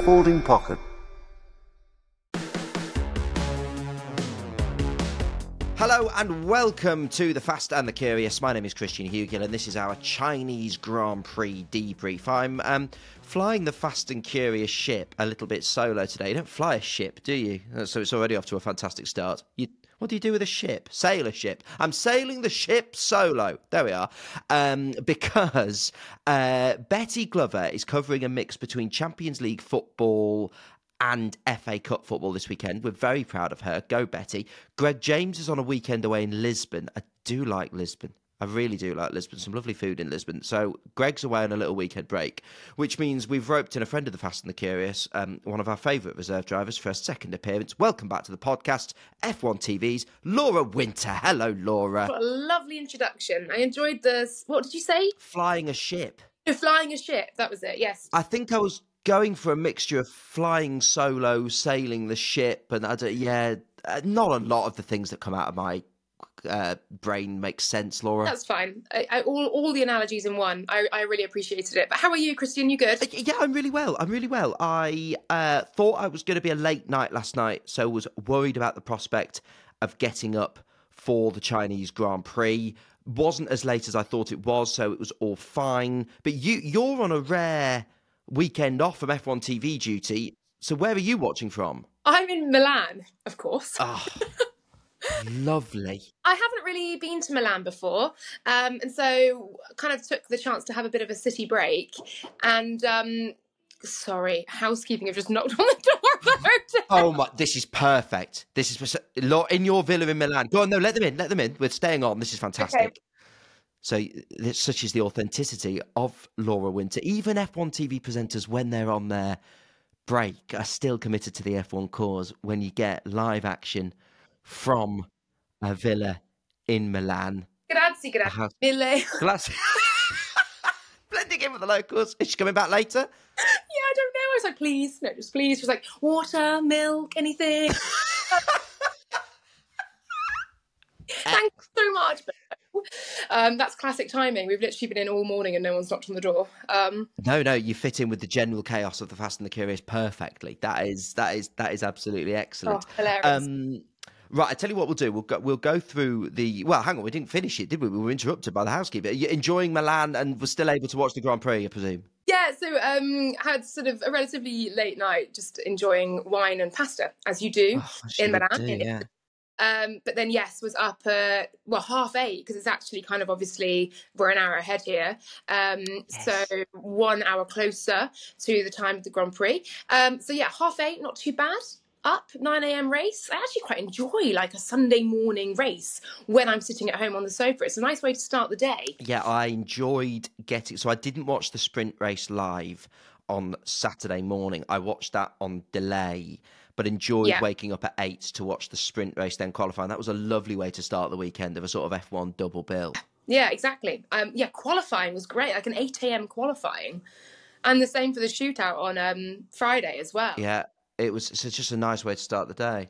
folding pocket. Hello and welcome to The Fast and the Curious. My name is Christian Hugill and this is our Chinese Grand Prix debrief. I'm flying the Fast and Curious ship a little bit solo today. You don't fly a ship, do you? So it's already off to a fantastic start. What do you do with a ship? Sail a ship. I'm sailing the ship solo. There we are. Because Betty Glover is covering a mix between Champions League football and FA Cup football this weekend. We're very proud of her. Go, Betty. Greg James is on a weekend away in Lisbon. I do like Lisbon. I really do like Lisbon. Some lovely food in Lisbon. So Greg's away on a little weekend break, which means we've roped in a friend of the Fast and the Curious, one of our favourite reserve drivers for a second appearance. Welcome back to the podcast, F1 TV's Laura Winter. Hello, Laura. What a lovely introduction. I enjoyed this. What did you say? Flying a ship. You're flying a ship. That was it, yes. I think I was going for a mixture of flying solo, sailing the ship, and not a lot of the things that come out of my brain makes sense, Laura. That's fine. All the analogies in one. I really appreciated it. But how are you, Christian? You good? Yeah, I'm really well. I thought I was going to be a late night last night, so was worried about the prospect of getting up for the Chinese Grand Prix. Wasn't as late as I thought it was, so it was all fine. But you're on a rare weekend off from F1 TV duty. So where are you watching from? I'm in Milan, of course. Oh, lovely. I haven't really been to Milan before, and so kind of took the chance to have a bit of a city break. And sorry, housekeeping have just knocked on the door of the hotel. Oh my! This is perfect. This is in your villa in Milan. Go on, no, let them in. Let them in. We're staying on. This is fantastic. Okay. So such is the authenticity of Laura Winter. Even F1 TV presenters, when they're on their break, are still committed to the F1 cause. When you get live action from a villa in Milan. Grazie. Mille. Blending in with the locals. Is she coming back later? Yeah, I don't know. I was like, please. No, just please. She was like, water, milk, anything. Thanks so much. That's classic timing. We've literally been in all morning and no one's knocked on the door. No, you fit in with the general chaos of the Fast and the Curious perfectly. That is absolutely excellent. Oh, hilarious. Right, I tell you what we'll do. We'll go through the. Well, hang on, we didn't finish it, did we? We were interrupted by the housekeeper. Are you enjoying Milan and were still able to watch the Grand Prix, I presume? Yeah, so had sort of a relatively late night, just enjoying wine and pasta, as you do in Milan. Yeah. But then, yes, was up at, 8:30, because it's actually kind of obviously we're an hour ahead here. Yes. So 1 hour closer to the time of the Grand Prix. So yeah, 8:30, not too bad. Up, 9 a.m. race. I actually quite enjoy like a Sunday morning race when I'm sitting at home on the sofa. It's a nice way to start the day. Yeah, I enjoyed getting. So I didn't watch the sprint race live on Saturday morning. I watched that on delay, but enjoyed waking up at 8 to watch the sprint race, then qualifying. That was a lovely way to start the weekend of a sort of F1 double bill. Yeah, exactly. Qualifying was great, like an 8 a.m. qualifying. And the same for the shootout on Friday as well. Yeah, it's just a nice way to start the day.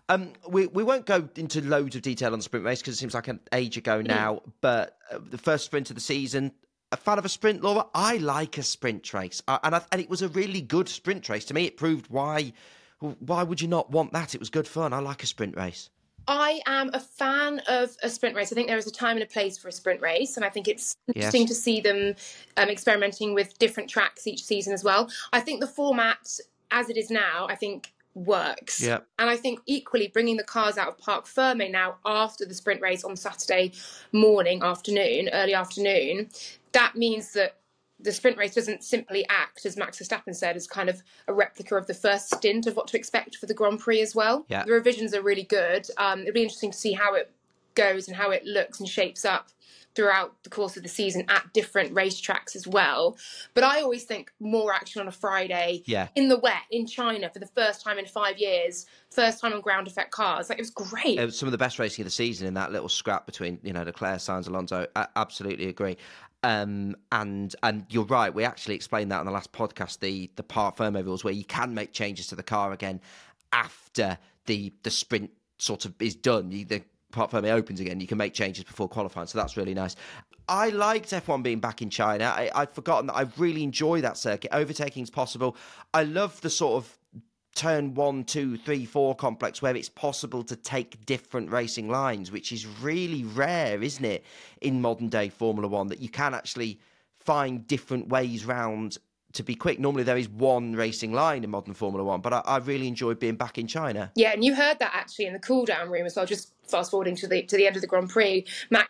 We won't go into loads of detail on the sprint race because it seems like an age ago now, but the first sprint of the season, a fan of a sprint, Laura? I like a sprint race. And it was a really good sprint race. To me, it proved why would you not want that? It was good fun. I like a sprint race. I am a fan of a sprint race. I think there is a time and a place for a sprint race, and I think it's interesting to see them experimenting with different tracks each season as well. I think the format, as it is now, I think works. Yeah. And I think equally bringing the cars out of Parc Ferme now after the sprint race on Saturday early afternoon, that means that the sprint race doesn't simply act, as Max Verstappen said, as kind of a replica of the first stint of what to expect for the Grand Prix as well. Yeah. The revisions are really good. It'll be interesting to see how it goes and how it looks and shapes up throughout the course of the season at different racetracks as well. But I always think more action on a Friday in the wet, in China, for the first time in 5 years, first time on ground effect cars. Like, it was great. It was some of the best racing of the season in that little scrap between, Leclerc, Sainz, Alonso. I absolutely agree. And you're right. We actually explained that on the last podcast, the Parc Ferme rules, where you can make changes to the car again after the sprint sort of is done. The Parc Ferme opens again. You can make changes before qualifying, so that's really nice. I liked F1 being back in China. I'd forgotten that I really enjoy that circuit. Overtaking's possible. I love the sort of turn 1, 2, 3, 4 complex where it's possible to take different racing lines, which is really rare, isn't it, in modern day Formula One, that you can actually find different ways round to be quick. Normally there is one racing line in modern Formula One, but I really enjoyed being back in China. Yeah, and you heard that actually in the cool down room as well. Just fast forwarding to the end of the Grand Prix,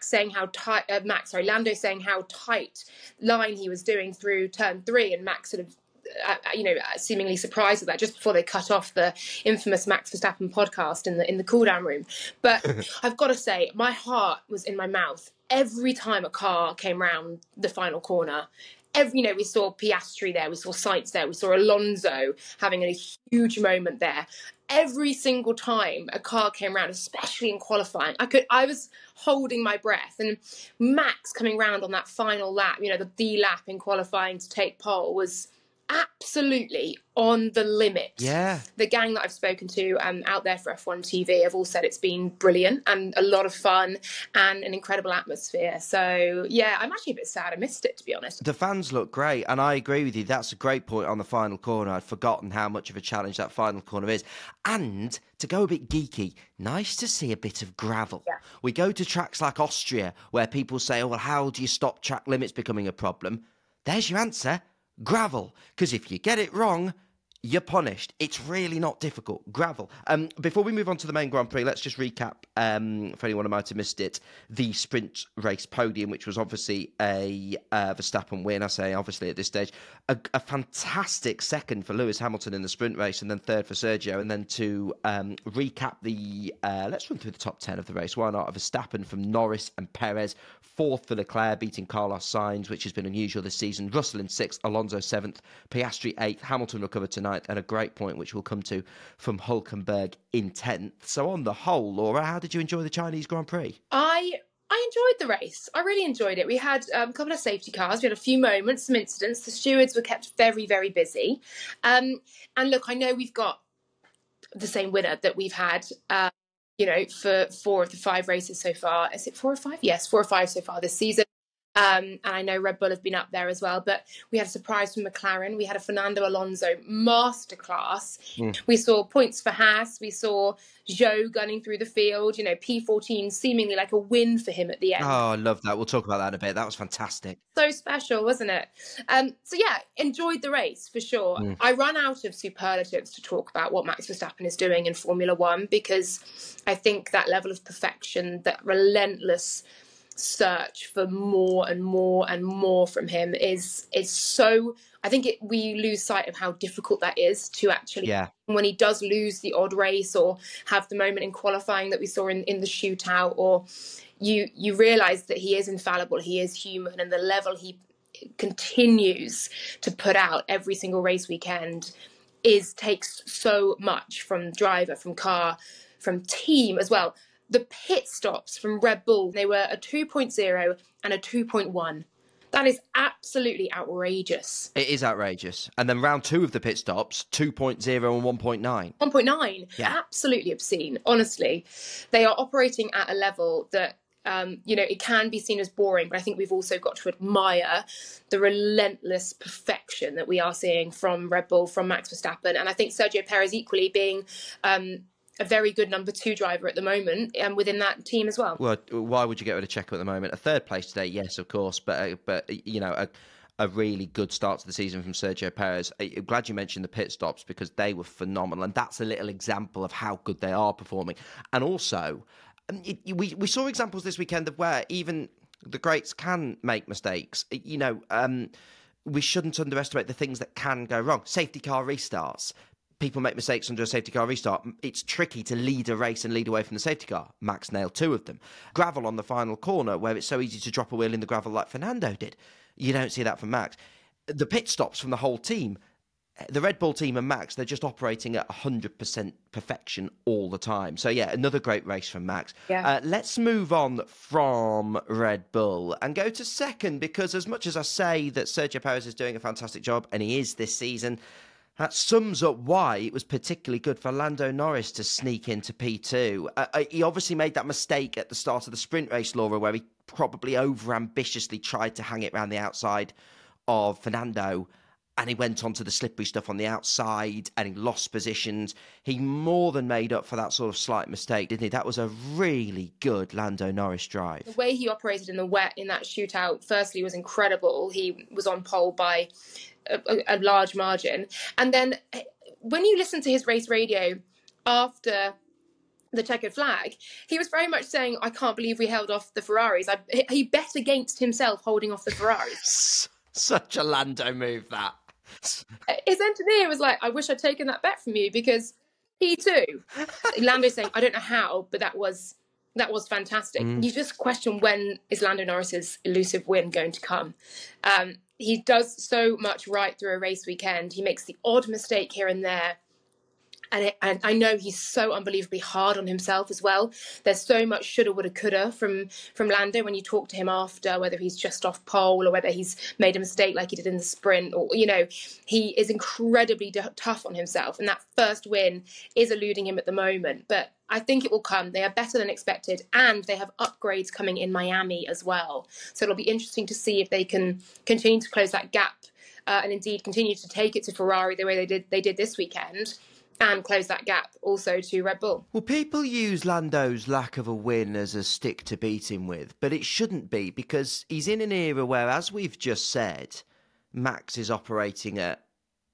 Lando saying how tight line he was doing through turn 3, and Max sort of seemingly surprised at that just before they cut off the infamous Max Verstappen podcast in the cool down room. But I've got to say, my heart was in my mouth every time a car came round the final corner. We saw Piastri there, we saw Sainz there, we saw Alonso having a huge moment there. Every single time a car came round, especially in qualifying, I was holding my breath. And Max coming round on that final lap, the lap in qualifying to take pole, was absolutely on the limit. Yeah. The gang that I've spoken to out there for F1 TV have all said it's been brilliant and a lot of fun and an incredible atmosphere. So, yeah, I'm actually a bit sad I missed it, to be honest. The fans look great, and I agree with you. That's a great point on the final corner. I'd forgotten how much of a challenge that final corner is. And to go a bit geeky, nice to see a bit of gravel. Yeah. We go to tracks like Austria, where people say, oh, well, how do you stop track limits becoming a problem? There's your answer. Gravel, because if you get it wrong, you're punished. It's really not difficult. Gravel. Before we move on to the main Grand Prix, let's just recap, for anyone who might have missed it, the sprint race podium, which was obviously a Verstappen win. I say obviously at this stage. A fantastic second for Lewis Hamilton in the sprint race, and then third for Sergio. And then to recap let's run through the top 10 of the race. Why not? Verstappen from Norris and Perez. Fourth for Leclerc, beating Carlos Sainz, which has been unusual this season. Russell in 6th, Alonso 7th, Piastri 8th, Hamilton recovered to 9th, and a great point, which we'll come to, from Hülkenberg in 10th. So on the whole, Laura, how did you enjoy the Chinese Grand Prix? I enjoyed the race. I really enjoyed it. We had a couple of safety cars. We had a few moments, some incidents. The stewards were kept very, very busy. And look, I know we've got the same winner that we've had for 4 of the 5 races so far. Is it 4 or 5? Yes, 4 or 5 so far this season. And I know Red Bull have been up there as well, but we had a surprise from McLaren. We had a Fernando Alonso masterclass. We saw points for Haas. We saw Zhou gunning through the field, P14 seemingly like a win for him at the end. Oh, I love that. We'll talk about that in a bit. That was fantastic. So special, wasn't it? So yeah, enjoyed the race for sure. I run out of superlatives to talk about what Max Verstappen is doing in Formula One, because I think that level of perfection, that relentless search for more and more and more from him is so, I think we lose sight of how difficult that is to actually, when he does lose the odd race or have the moment in qualifying that we saw in the shootout, or you realise that he is infallible, he is human, and the level he continues to put out every single race weekend takes so much from driver, from car, from team as well. The pit stops from Red Bull, they were a 2.0 and a 2.1. That is absolutely outrageous. It is outrageous. And then round 2 of the pit stops, 2.0 and 1.9. 1.9, yeah. Absolutely obscene, honestly. They are operating at a level that, it can be seen as boring, but I think we've also got to admire the relentless perfection that we are seeing from Red Bull, from Max Verstappen. And I think Sergio Perez equally being a very good number 2 driver at the moment, and within that team as well. Well, why would you get rid of Checo at the moment? A 3rd place today, yes, of course, but a really good start to the season from Sergio Perez. I'm glad you mentioned the pit stops, because they were phenomenal, and that's a little example of how good they are performing. And also, we saw examples this weekend of where even the greats can make mistakes. We shouldn't underestimate the things that can go wrong. Safety car restarts. People make mistakes under a safety car restart. It's tricky to lead a race and lead away from the safety car. Max nailed 2 of them. Gravel on the final corner, where it's so easy to drop a wheel in the gravel like Fernando did. You don't see that from Max. The pit stops from the whole team. The Red Bull team and Max, they're just operating at 100% perfection all the time. So, yeah, another great race from Max. Yeah. Let's move on from Red Bull and go to second, because as much as I say that Sergio Perez is doing a fantastic job, and he is this season, That sums up why it was particularly good for Lando Norris to sneak into P2. He obviously made that mistake at the start of the sprint race, Laura, where he probably over-ambitiously tried to hang it around the outside of Fernando, and he went onto the slippery stuff on the outside and he lost positions. He more than made up for that sort of slight mistake, didn't he? That was a really good Lando Norris drive. The way he operated in the wet in that shootout, firstly, was incredible. He was on pole by a large margin. And then when you listen to his race radio after the checkered flag, he was very much saying, I can't believe we held off the Ferraris. He bet against himself holding off the Ferraris. Such a Lando move, that. His engineer was like, I wish I'd taken that bet from you, because he too. Lando's saying, I don't know how, but that was fantastic. You just question, when is Lando Norris's elusive win going to come? He does so much right through a race weekend. He makes the odd mistake here and there. And I know he's so unbelievably hard on himself as well. There's so much shoulda, woulda, coulda from Lando when you talk to him after, whether he's just off pole or whether he's made a mistake like he did in the sprint, or, he is incredibly tough on himself. And that first win is eluding him at the moment. But I think it will come. They are better than expected, and they have upgrades coming in Miami as well. So it'll be interesting to see if they can continue to close that gap and indeed continue to take it to Ferrari the way they did this weekend, and close that gap also to Red Bull. Well, people use Lando's lack of a win as a stick to beat him with, but it shouldn't be, because he's in an era where, as we've just said, Max is operating at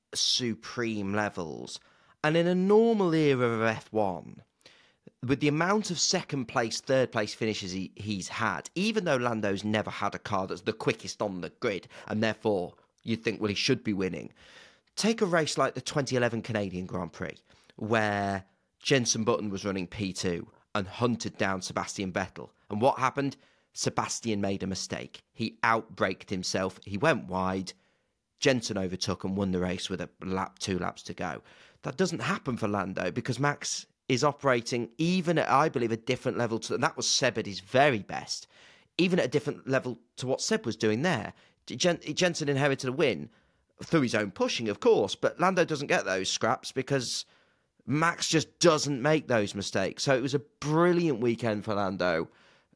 supreme levels. And in a normal era of F1, with the amount of second place, third place finishes he's had, even though Lando's never had a car that's the quickest on the grid, and therefore you'd think, well, he should be winning. Take a race like the 2011 Canadian Grand Prix, where Jenson Button was running P2 and hunted down Sebastian Vettel. And what happened? Sebastian made a mistake. He outbraked himself. He went wide. Jenson overtook and won the race with 2 laps to go. That doesn't happen for Lando, because Max is operating even at, I believe, a different level to, and that was Seb at his very best, even at a different level to what Seb was doing there. Jenson inherited a win through his own pushing, of course, but Lando doesn't get those scraps because Max just doesn't make those mistakes. So it was a brilliant weekend for Lando.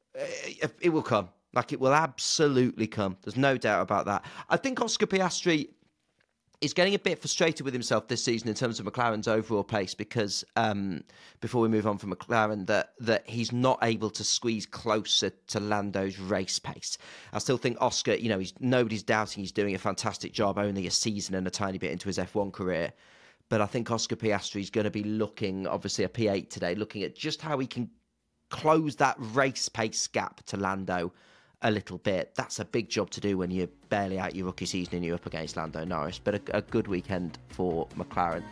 It will come. Like, it will absolutely come. There's no doubt about that. I think Oscar Piastri is getting a bit frustrated with himself this season in terms of McLaren's overall pace, because before we move on from McLaren, that he's not able to squeeze closer to Lando's race pace. I still think Oscar, nobody's doubting he's doing a fantastic job, only a season and a tiny bit into his F1 career. But I think Oscar Piastri is going to be looking, obviously a P8 today, looking at just how he can close that race pace gap to Lando a little bit. That's a big job to do when you're barely out your rookie season and you're up against Lando Norris, but a good weekend for McLaren.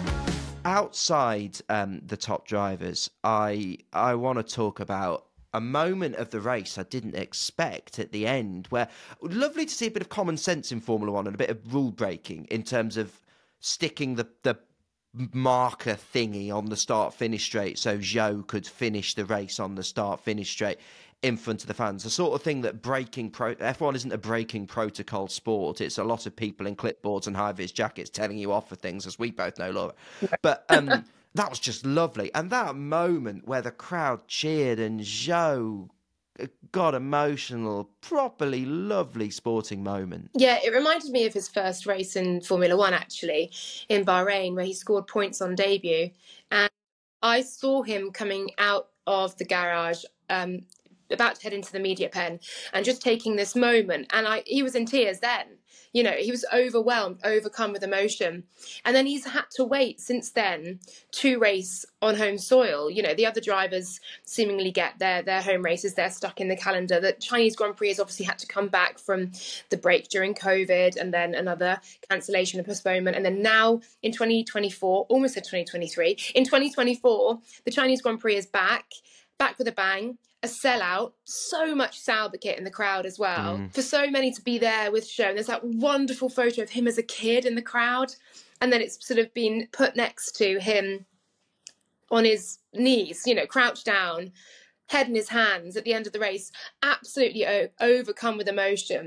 Outside the top drivers, I want to talk about a moment of the race I didn't expect at the end, where lovely to see a bit of common sense in Formula One and a bit of rule breaking in terms of sticking the marker thingy on the start-finish straight so Zhou could finish the race on the start-finish straight in front of the fans. The sort of thing that F1 isn't a breaking protocol sport. It's a lot of people in clipboards and high-vis jackets telling you off for things, as we both know, Laura. But that was just lovely. And that moment where the crowd cheered and Zhou got emotional, properly lovely sporting moment. Yeah, it reminded me of his first race in Formula One, actually, in Bahrain, where he scored points on debut. And I saw him coming out of the garage, about to head into the media pen, and just taking this moment. And he was in tears then. He was overwhelmed, overcome with emotion. And then he's had to wait since then to race on home soil. The other drivers seemingly get their home races. They're stuck in the calendar. The Chinese Grand Prix has obviously had to come back from the break during COVID, and then another cancellation and postponement. And then now in 2024, almost said 2023, in 2024, the Chinese Grand Prix is back with a bang. A sellout, so much Sauber kit in the crowd as well. For so many to be there with Zhou. There's that wonderful photo of him as a kid in the crowd, and then it's sort of been put next to him on his knees, crouched down, head in his hands at the end of the race, absolutely overcome with emotion.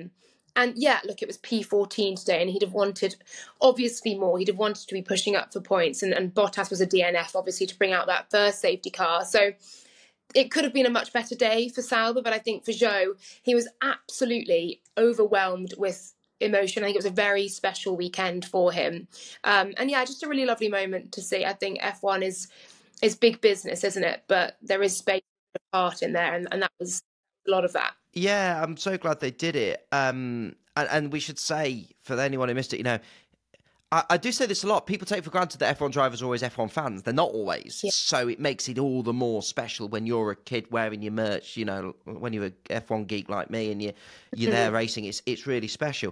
And yeah, look, it was P14 today, and he'd have wanted, obviously, more. He'd have wanted to be pushing up for points, and Bottas was a DNF, obviously, to bring out that first safety car. So it could have been a much better day for Sauber, but I think for Zhou, he was absolutely overwhelmed with emotion. I think it was a very special weekend for him. And yeah, just a really lovely moment to see. I think F1 is big business, isn't it? But there is space for art in there, and that was a lot of that. Yeah, I'm so glad they did it. And we should say, for anyone who missed it, I do say this a lot. People take for granted that F1 drivers are always F1 fans. They're not always. Yeah. So it makes it all the more special when you're a kid wearing your merch, when you're a F1 geek like me and you're there racing. It's really special.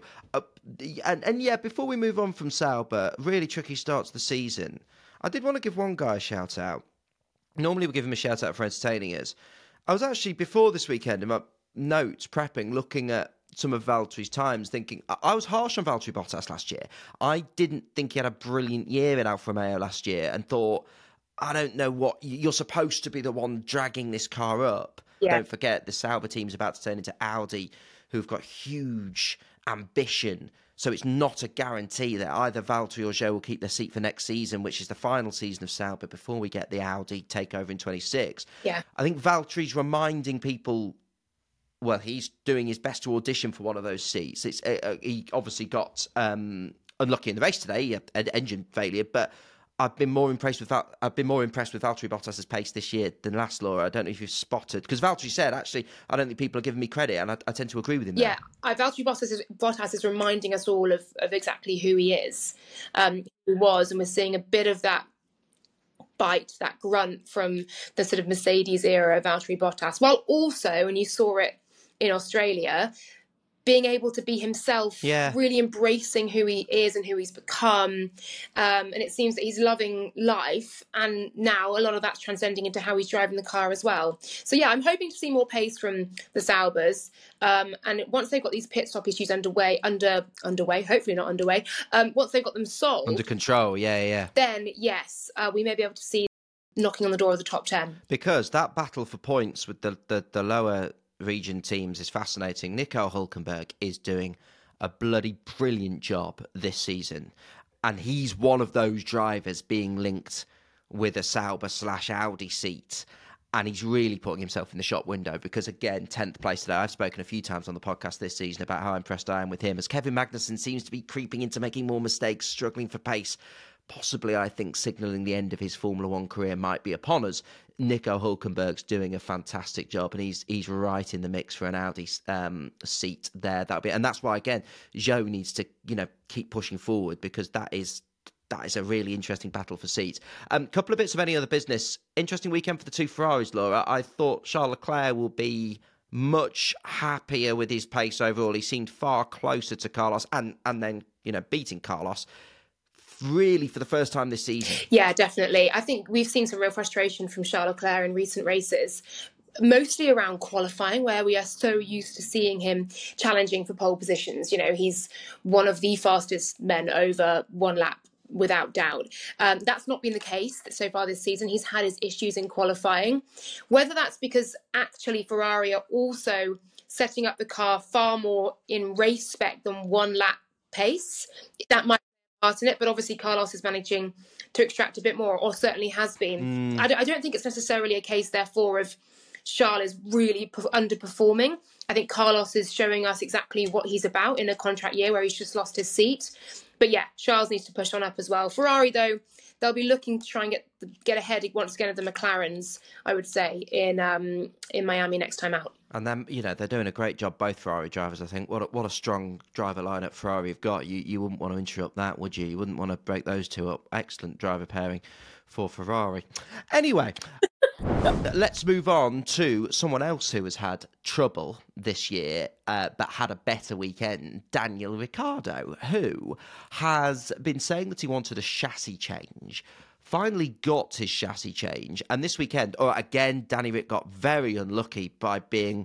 And yeah, before we move on from Sauber, really tricky start to the season, I did want to give one guy a shout out. Normally we give him a shout out for entertaining us. I was actually, before this weekend, in my notes, prepping, looking at some of Valtteri's times, thinking I was harsh on Valtteri Bottas last year. I didn't think he had a brilliant year in Alfa Romeo last year, and thought, I don't know what you're supposed to be the one dragging this car up. Yeah. Don't forget the Sauber team's about to turn into Audi, who've got huge ambition. So it's not a guarantee that either Valtteri or Zhou will keep their seat for next season, which is the final season of Sauber before we get the Audi takeover in 26. Yeah, I think Valtteri's reminding people. Well, he's doing his best to audition for one of those seats. He obviously got unlucky in the race today, an engine failure. But I've been more impressed with Valtteri Bottas's pace this year than last, Laura. I don't know if you've spotted, because Valtteri said, actually, I don't think people are giving me credit, and I tend to agree with him. Yeah, Valtteri Bottas is reminding us all of exactly who he is, who he was, and we're seeing a bit of that bite, that grunt from the sort of Mercedes era of Valtteri Bottas, while also, and you saw it in Australia, being able to be himself, really embracing who he is and who he's become. And it seems that he's loving life. And now a lot of that's transcending into how he's driving the car as well. So yeah, I'm hoping to see more pace from the Saubers. And once they've got these pit stop issues underway, hopefully not underway, once they've got them solved. Under control, yeah. Then yes, we may be able to see knocking on the door of the top 10. Because that battle for points with the lower region teams is fascinating. Nico Hülkenberg is doing a bloody brilliant job this season, and he's one of those drivers being linked with a Sauber/Audi seat, and he's really putting himself in the shop window, because again, 10th place today. I've spoken a few times on the podcast this season about how impressed I am with him, as Kevin Magnussen seems to be creeping into making more mistakes, struggling for pace, possibly, I think, signalling the end of his Formula One career might be upon us. Nico Hülkenberg's doing a fantastic job, and he's right in the mix for an Audi seat there. And that's why, again, Zhou needs to keep pushing forward, because that is a really interesting battle for seats. Couple of bits of any other business. Interesting weekend for the two Ferraris, Laura. I thought Charles Leclerc will be much happier with his pace overall. He seemed far closer to Carlos, and then beating Carlos really for the first time this season. Yeah, definitely. I think we've seen some real frustration from Charles Leclerc in recent races, mostly around qualifying, where we are so used to seeing him challenging for pole positions. He's one of the fastest men over one lap, without doubt. That's not been the case so far this season. He's had his issues in qualifying. Whether that's because actually Ferrari are also setting up the car far more in race spec than one lap pace, that might part in it, but obviously Carlos is managing to extract a bit more, or certainly has been. I don't think it's necessarily a case, therefore, of Charles is really underperforming. I think Carlos is showing us exactly what he's about in a contract year where he's just lost his seat. But yeah, Charles needs to push on up as well. Ferrari, though, they'll be looking to try and get ahead once again of the McLarens, I would say, in Miami next time out. And then, they're doing a great job, both Ferrari drivers, I think. What a strong driver lineup Ferrari have got. You wouldn't want to interrupt that, would you? You wouldn't want to break those two up. Excellent driver pairing for Ferrari. Anyway, let's move on to someone else who has had trouble this year, but had a better weekend, Daniel Ricciardo, who has been saying that he wanted a chassis change. Finally got his chassis change. And this weekend, again, Danny Ric got very unlucky by being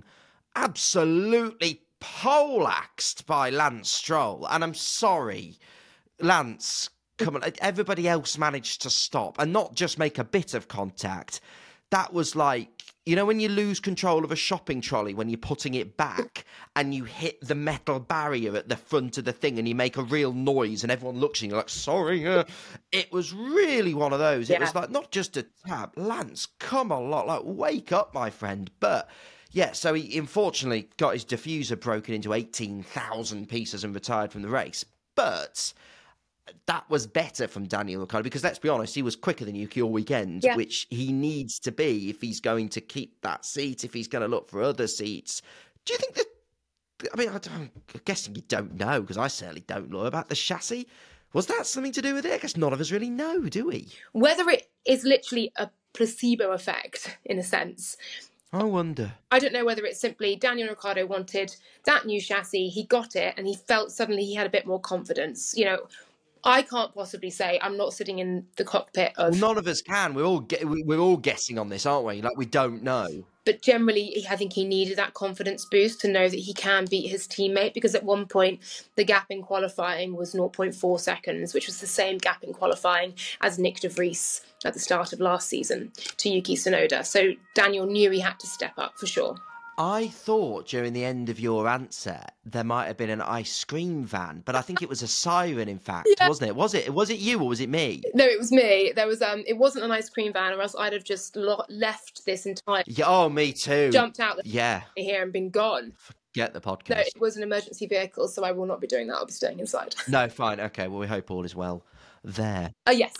absolutely poleaxed by Lance Stroll. And I'm sorry, Lance, come on. Everybody else managed to stop and not just make a bit of contact. That was like You know when you lose control of a shopping trolley when you're putting it back and you hit the metal barrier at the front of the thing and you make a real noise and everyone looks at you like, sorry. It was really one of those. It Yeah. was like, not just a tap. Lance, come on, like, wake up, my friend. But yeah, so he unfortunately got his diffuser broken into 18,000 pieces and retired from the race. But that was better from Daniel Ricciardo because, let's be honest, he was quicker than Yuki all weekend, Yeah. which he needs to be if he's going to keep that seat, if he's going to look for other seats. Do you think that, I mean, I'm guessing you don't know, because I certainly don't know about the chassis. Was that something to do with it? I guess none of us really know, do we? Whether it is literally a placebo effect, in a sense. I wonder. I don't know whether it's simply Daniel Ricciardo wanted that new chassis, he got it, and he felt suddenly he had a bit more confidence. You know, I can't possibly say. I'm not sitting in the cockpit of. Well, none of us can. We're all guessing on this, aren't we? Like, we don't know. But generally, I think he needed that confidence boost to know that he can beat his teammate, because at one point the gap in qualifying was 0.4 seconds, which was the same gap in qualifying as Nick de Vries at the start of last season to Yuki Tsunoda. So Daniel knew he had to step up for sure. I thought during the end of your answer there might have been an ice cream van, but I think it was a siren, in fact, wasn't it? Was it you or was it me? No, it was me. There was it wasn't an ice cream van, or else I'd have just left this entire. Yeah, oh, me too. Jumped out Yeah. here and been gone. Get the podcast. No, it was an emergency vehicle, so I will not be doing that. I'll be staying inside. No, fine. Okay, well, we hope all is well there. Yes.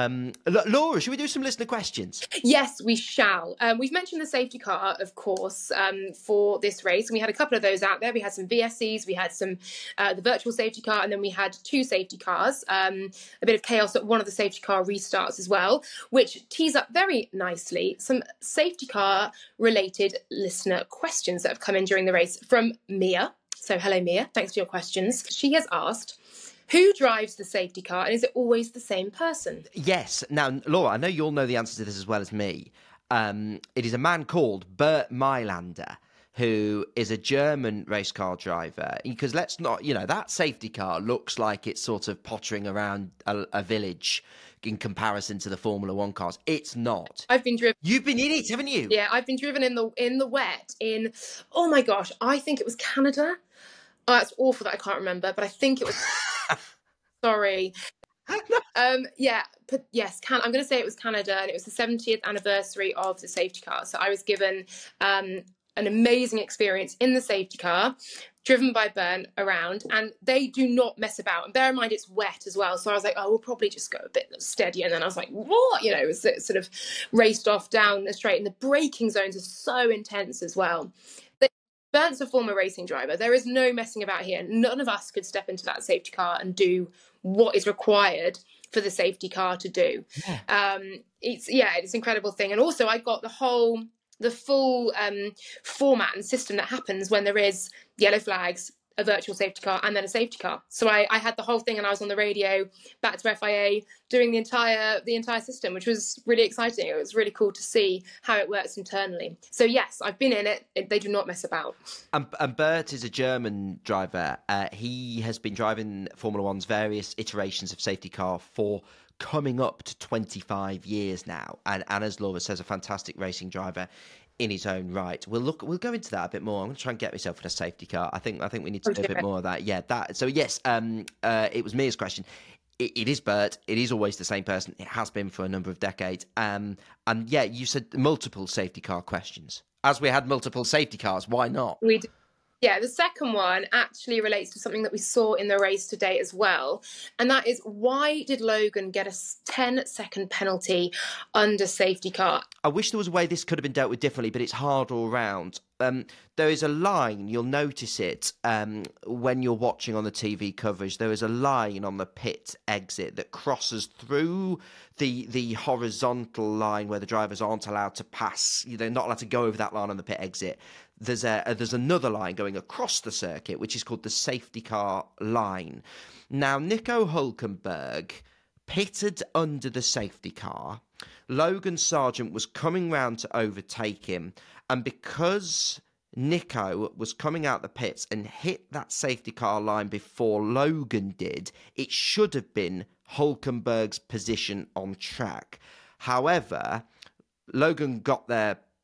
Laura, should we do some listener questions? Yes, we shall. We've mentioned the safety car, of course, for this race. And we had a couple of those out there. We had some VSCs, we had some the virtual safety car, and then we had two safety cars. A bit of chaos at one of the safety car restarts as well, which tees up very nicely some safety car related listener questions that have come in during the race from Mia. So hello, Mia. Thanks for your questions. She has asked, who drives the safety car, and is it always the same person? Yes. Now, Laura, I know you'll know the answer to this as well as me. It is a man called Bert Mailander, who is a German race car driver. Because let's not, that safety car looks like it's sort of pottering around a village in comparison to the Formula One cars. It's not. I've been driven. You've been in it, haven't you? Yeah, I've been driven in the wet in, oh my gosh, I think it was Canada. Oh, that's awful that I can't remember, but I think it was. Sorry. Yeah, but yes, I'm going to say it was Canada, and it was the 70th anniversary of the safety car. So I was given an amazing experience in the safety car, driven by Bern around, and they do not mess about. And bear in mind, it's wet as well. So I was like, oh, we'll probably just go a bit steadier. And then I was like, what? It was sort of raced off down the straight, and the braking zones are so intense as well. Bernd's a former racing driver. There is no messing about here. None of us could step into that safety car and do what is required for the safety car to do. Yeah. It's an incredible thing. And also I got the full format and system that happens when there is yellow flags, a virtual safety car, and then a safety car. So I had the whole thing, and I was on the radio back to FIA doing the entire system, which was really exciting. It was really cool to see how it works internally. So yes, I've been in it. They do not mess about. And Bert is a German driver. He has been driving Formula One's various iterations of safety car for coming up to 25 years now. And as Laura says, a fantastic racing driver in his own right. We'll go into that a bit more. I'm going to try and get myself in a safety car. I think we need to do a bit more of that. Yeah, that. So yes, it was Mia's question. It is Bert. It is always the same person. It has been for a number of decades. And yeah, you said multiple safety car questions. As we had multiple safety cars, why not? We did. Yeah, the second one actually relates to something that we saw in the race today as well. And that is, why did Logan get a 10-second penalty under safety car? I wish there was a way this could have been dealt with differently, but it's hard all round. There is a line, you'll notice it when you're watching on the TV coverage, there is a line on the pit exit that crosses through the horizontal line where the drivers aren't allowed to pass. They're not allowed to go over that line on the pit exit. There's another line going across the circuit, which is called the safety car line. Now, Nico Hülkenberg pitted under the safety car. Logan Sargent was coming round to overtake him, and because Nico was coming out the pits and hit that safety car line before Logan did, it should have been Hülkenberg's position on track. However, Logan got there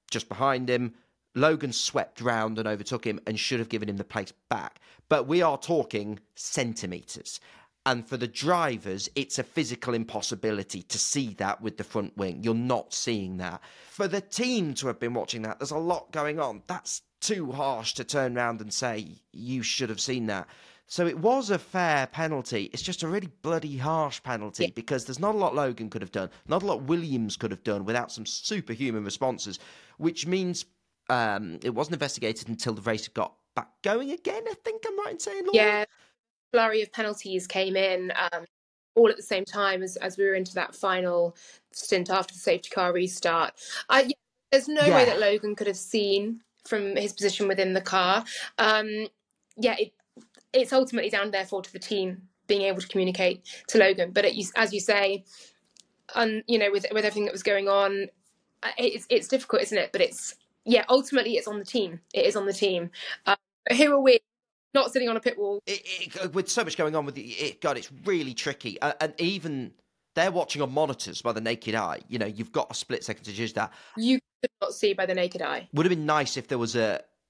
just behind him. Logan swept round and overtook him and should have given him the place back. But we are talking centimetres. And for the drivers, it's a physical impossibility to see that with the front wing. You're not seeing that. For the team to have been watching that, there's a lot going on. That's too harsh to turn around and say, you should have seen that. So it was a fair penalty. It's just a really bloody harsh penalty because there's not a lot Logan could have done, not a lot Williams could have done without some superhuman responses, which means it wasn't investigated until the race got back going again, I think I'm right in saying, Laura? Yeah, flurry of penalties came in all at the same time as we were into that final stint after the safety car restart. There's no way that Logan could have seen from his position within the car. It's ultimately down, therefore, to the team being able to communicate to Logan. But as you say, with everything that was going on, it's difficult, isn't it? But ultimately it's on the team. It is on the team. But who are we? Not sitting on a pit wall. With so much going on with it, God, it's really tricky. And even they're watching on monitors by the naked eye. You've got a split second to judge that. You could not see by the naked eye. Would have been nice if there was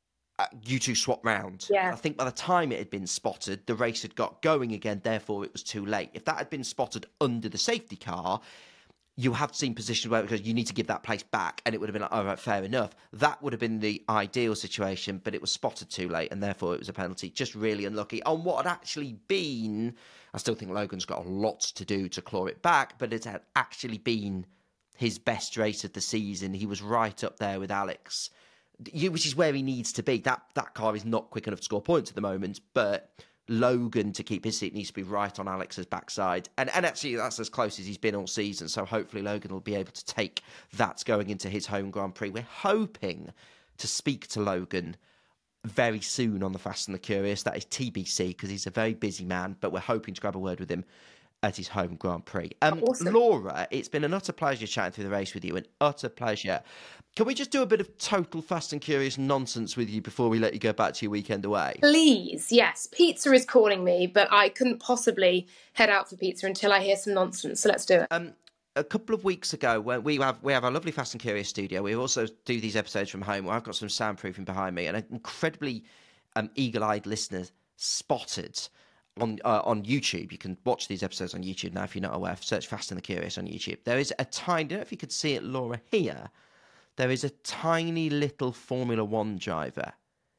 you two swap round. Yeah. I think by the time it had been spotted, the race had got going again, therefore it was too late. If that had been spotted under the safety car, you have seen positions where because you need to give that place back, and it would have been like, all right, fair enough. That would have been the ideal situation, but it was spotted too late, and therefore it was a penalty. Just really unlucky. On what had actually been, I still think Logan's got a lot to do to claw it back, but it had actually been his best race of the season. He was right up there with Alex, which is where he needs to be. That car is not quick enough to score points at the moment, but Logan, to keep his seat, needs to be right on Alex's backside. And actually, that's as close as he's been all season, so hopefully Logan will be able to take that going into his home Grand Prix. We're hoping to speak to Logan very soon on the Fast and the Curious. That is TBC, because he's a very busy man, but we're hoping to grab a word with him at his home Grand Prix. Awesome. Laura, it's been an utter pleasure chatting through the race with you, an utter pleasure. Can we just do a bit of total Fast and Curious nonsense with you before we let you go back to your weekend away? Please, yes. Pizza is calling me, but I couldn't possibly head out for pizza until I hear some nonsense, so let's do it. A couple of weeks ago, when we have our lovely Fast and Curious studio, we also do these episodes from home where I've got some soundproofing behind me, and an incredibly eagle-eyed listener spotted on YouTube. You can watch these episodes on YouTube now if you're not aware. Search Fast and the Curious on YouTube. There is a tiny, I don't know if you could see it, Laura, here. There is a tiny little Formula One driver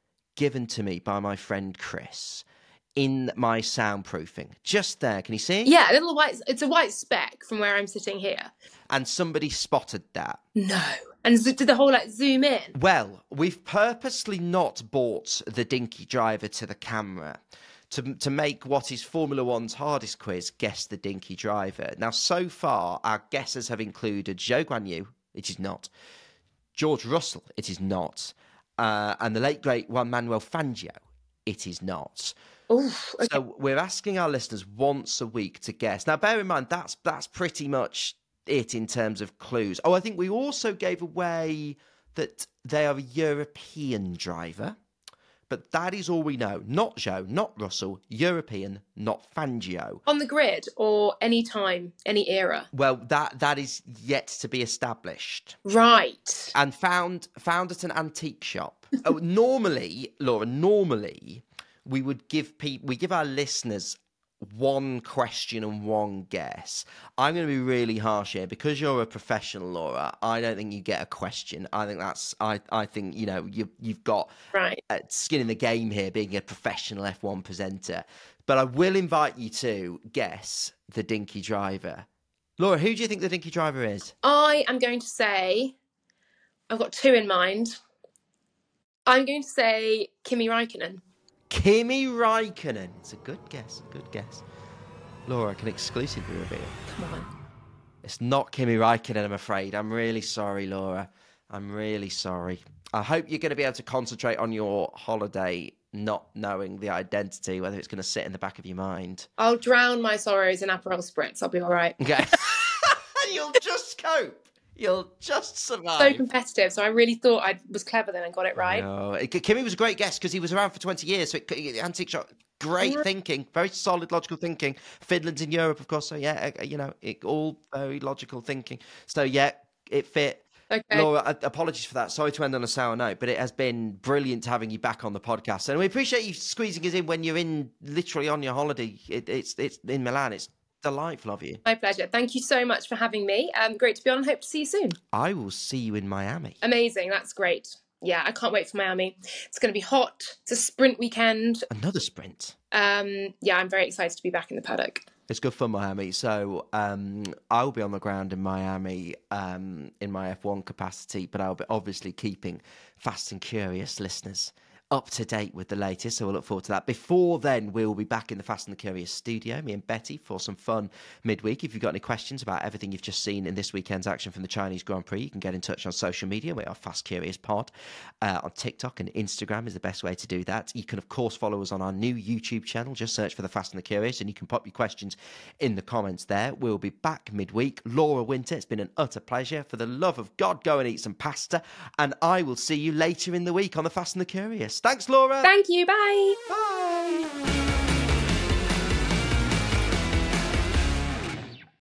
given to me by my friend Chris in my soundproofing. Just there. Can you see? Yeah, it's a white speck from where I'm sitting here. And somebody spotted that. No. And did the whole zoom in? Well, we've purposely not brought the dinky driver to the camera to make what is Formula One's hardest quiz, Guess the Dinky Driver. Now, so far, our guesses have included Zhou Guanyu, it is not, George Russell, it is not, and the late, great Juan Manuel Fangio, it is not. Oof, okay. So we're asking our listeners once a week to guess. Now, bear in mind, that's pretty much it in terms of clues. Oh, I think we also gave away that they are a European driver. But that is all we know. Not Zhou, not Russell, European, not Fangio. On the grid or any time, any era? Well, that is yet to be established. Right. And found at an antique shop. Normally, Laura, we would give our listeners one question and one guess. I'm going to be really harsh here because you're a professional, Laura. I don't think you get a question. I think I think you've got right skin in the game here, being a professional F1 presenter. But I will invite you to guess the dinky driver. Laura, who do you think the dinky driver is? I am going to say, I've got two in mind. I'm going to say Kimi Räikkönen. Kimi Räikkönen. It's a good guess. Laura, I can exclusively reveal. Come on. It's not Kimi Räikkönen, I'm afraid. I'm really sorry, Laura. I'm really sorry. I hope you're going to be able to concentrate on your holiday, not knowing the identity, whether it's going to sit in the back of your mind. I'll drown my sorrows in Aperol Spritz. I'll be all right. Okay. You'll just cope. You'll just survive. So competitive. So I really thought I was clever then and got it right. No. Kimi was a great guess because he was around for 20 years. So antique shop, great thinking, very solid logical thinking. Finland's in Europe, of course. So yeah, all very logical thinking. So yeah, it fit. Okay. Laura, apologies for that. Sorry to end on a sour note, but it has been brilliant having you back on the podcast. And we appreciate you squeezing us in when you're literally on your holiday. It's in Milan. It's delightful of you. My pleasure. Thank you so much for having me. Great to be on. Hope to see you soon. I will see you in Miami. Amazing. That's great. Yeah, I can't wait for Miami. It's going to be hot. It's a sprint weekend. Another sprint. Yeah, I'm very excited to be back in the paddock. It's good fun, Miami. So I'll be on the ground in Miami in my F1 capacity, but I'll be obviously keeping Fast and Curious listeners up to date with the latest, so we'll look forward to that. Before then, we'll be back in the Fast and the Curious studio, me and Betty, for some fun midweek. If you've got any questions about everything you've just seen in this weekend's action from the Chinese Grand Prix, you can get in touch on social media. We are Fast Curious Pod. On TikTok and Instagram is the best way to do that. You can, of course, follow us on our new YouTube channel. Just search for the Fast and the Curious, and you can pop your questions in the comments there. We'll be back midweek. Laura Winter, it's been an utter pleasure. For the love of God, go and eat some pasta, and I will see you later in the week on the Fast and the Curious. Thanks, Laura. Thank you. Bye. Bye.